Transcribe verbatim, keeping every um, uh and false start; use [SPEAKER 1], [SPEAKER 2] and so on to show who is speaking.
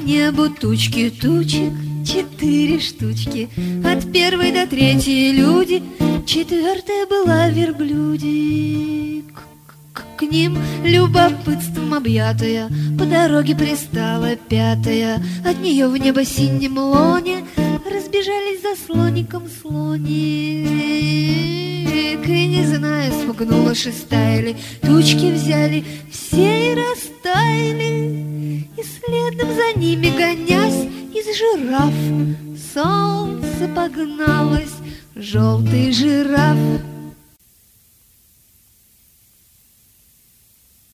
[SPEAKER 1] небу тучки тучек, четыре штучки. От первой до третьей люди, четвертая была верблюдик. К ним любопытством объятая по дороге пристала пятая. От нее в небо синем лоне разбежались за слоником слоник. И не знаю, спугнула шестая ли, тучки взяли все и растаяли. И следом за ними, гонясь, из жираф солнце погналось. Желтый жираф